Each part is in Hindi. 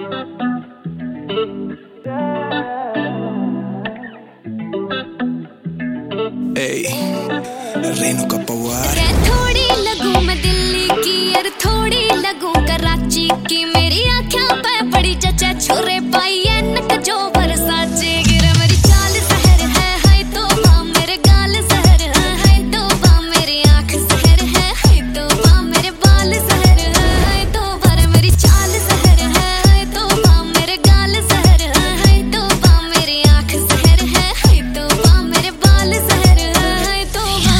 रेनू का पवार। थोड़ी लगूं मैं दिल्ली की और थोड़ी लगूं कराची की, मेरी आँखों पे बड़ी जचा छोरे पाई है नक जो बरसाचे गिरे। मेरी चाल जहर है हाय तौबा, मेरे गाल जहर है हाय तौबा, मेरी आँख जहर है हाय तौबा, मेरे बाल जहर है हाय तौबा, मेरी चाल जहर है हाय तौबा, मेरे गाल जहर है हाय तौबा, मेरी आँख जहर है हाय तौबा, मेरे बाल जहर है हाय तौबा।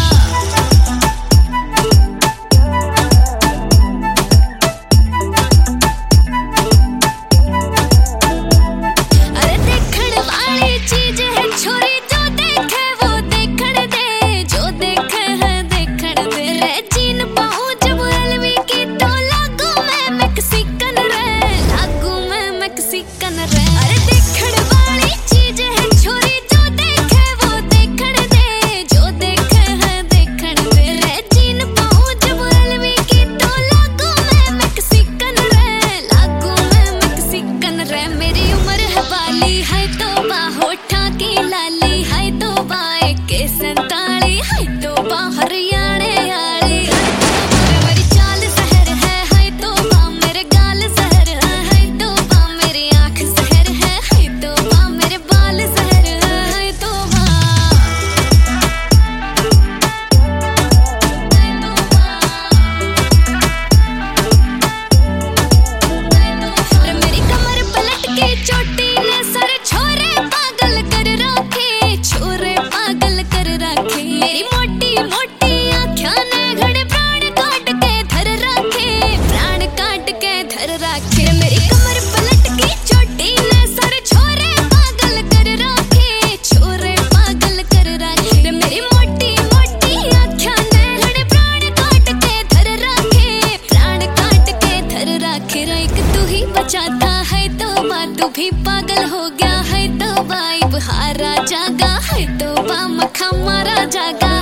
बचाता है तौबा, तू भी पागल हो गया है तौबा, इब हारा जागा है तौबा, मखा मारा जागा।